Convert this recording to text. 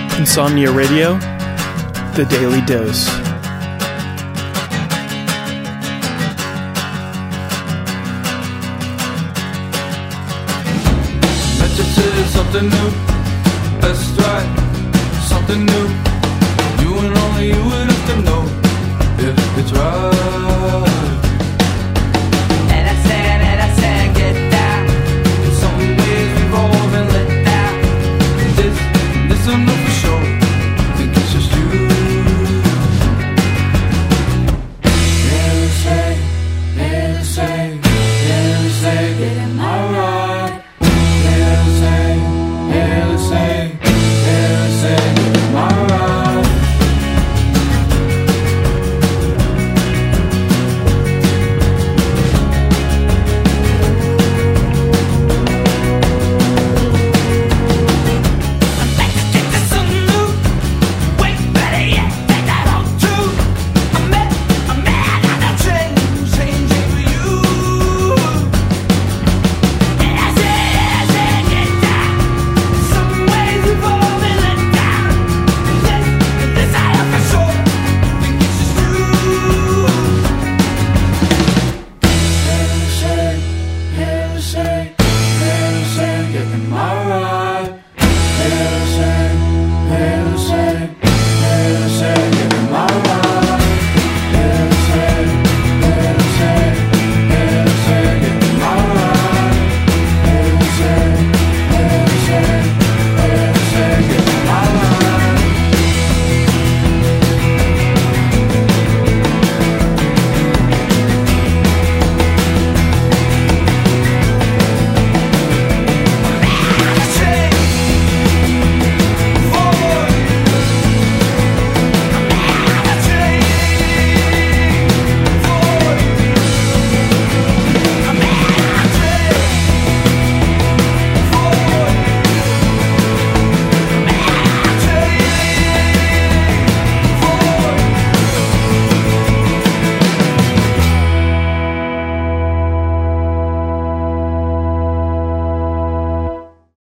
Insomnia Radio, The Daily Dose. Something new, that's right, something new. You and only you would have to know if it's right. And I said, get down. In some ways we've all been let down. This I'm